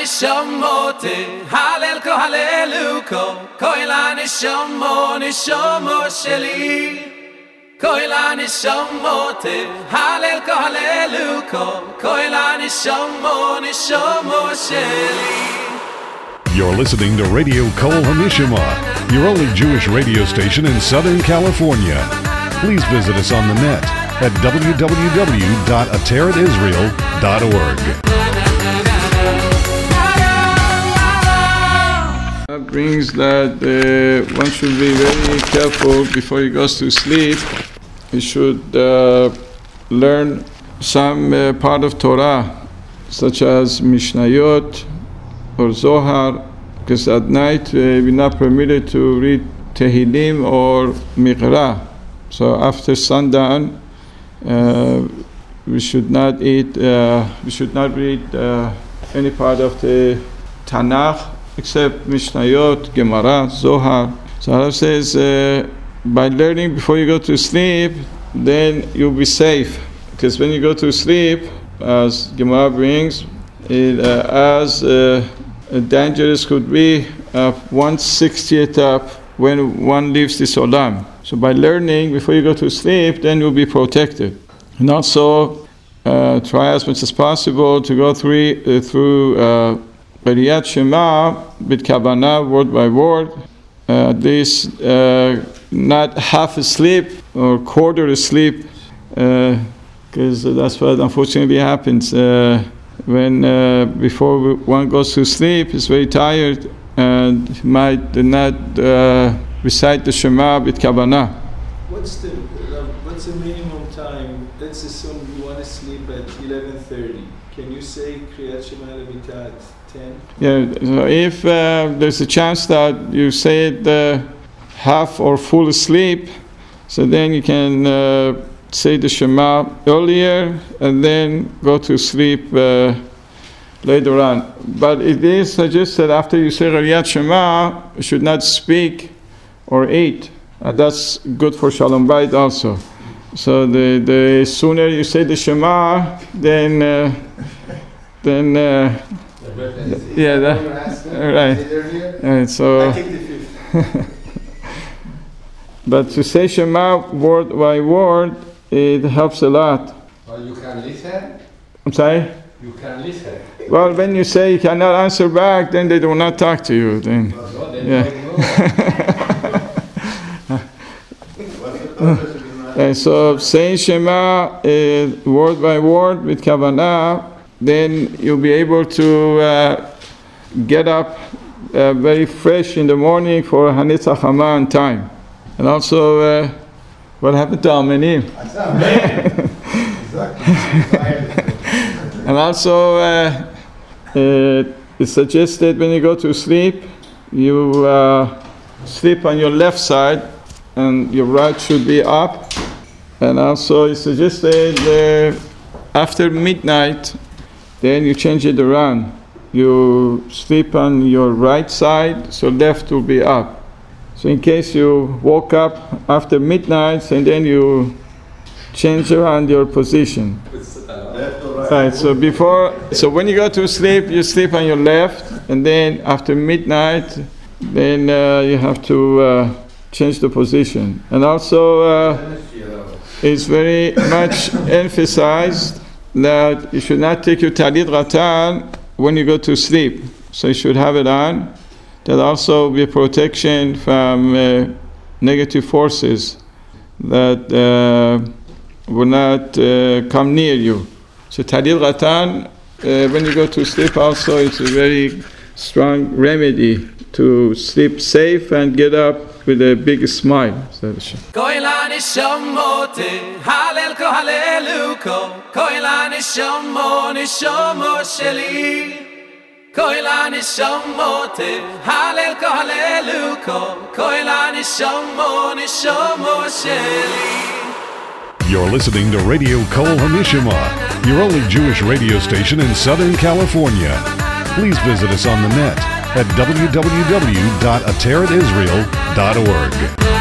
nishamote halel ko haleluko koila nishomo sheli koila nishamote halel ko haleluko koila nishomo sheli. You're listening to Radio Kol Hamishama, your only Jewish radio station in Southern California. Please visit us on the net at www.ateratisrael.org. That brings that one should be very careful before he goes to sleep. He should learn some part of Torah, such as Mishnayot or Zohar, because at night we're not permitted to read Tehillim or Miqra. So after sundown, we should not read any part of the Tanakh except Mishnayot, Gemara, Zohar. So Allah says, by learning before you go to sleep, then you'll be safe. Because when you go to sleep, as Gemara brings, as dangerous could be 1/60th up when one leaves this olam. So by learning before you go to sleep, then you'll be protected. And also try as much as possible to go through Qiriyat Shema bit Kavanah, word by word, at least not half asleep or quarter asleep, because that's what unfortunately happens. When before one goes to sleep, he's very tired and might not recite the Shema bit Kavanah. What's the minimum time? Let's assume you want to sleep at 11:30. Can you say Kriyat Shema Levitat 10? Yeah. So if there's a chance that you say it half or full asleep, so then you can say the Shema earlier and then go to sleep later on. But it is suggested after you say Kriyat Shema, you should not speak or eat. That's good for Shalom Bayit also. So the sooner you say the Shema, then yeah, right. So, but to say Shema word by word, it helps a lot. Well, you can listen. I'm sorry? You can listen. Well, when you say you cannot answer back, then they do not talk to you. Then, yeah. And so saying Shema word by word with Kavanah, then you'll be able to get up very fresh in the morning for Hanetz HaChama on time. And also, what happened to Amenim? And also, it's suggested when you go to sleep, you sleep on your left side, and your right should be up. And also, it's suggested after midnight, then you change it around. You sleep on your right side, so left will be up. So in case you woke up after midnight, and then you change around your position. Right. So when you go to sleep, you sleep on your left, and then after midnight, then you have to change the position. And also, it's very much emphasized that you should not take your talit ratan when you go to sleep. So you should have it on. That also be a protection from negative forces that will not come near you. So talit ratan, when you go to sleep also, it's a very strong remedy to sleep safe and get up with a big smile. Koila nishamote halel ko haleluko koila nishomo sheli koila nishamote halel ko haleluko koila nishomo sheli. You're listening to Radio Kol Hamishama, your only Jewish radio station in Southern California. Please visit us on the net at www.ateratisrael.org.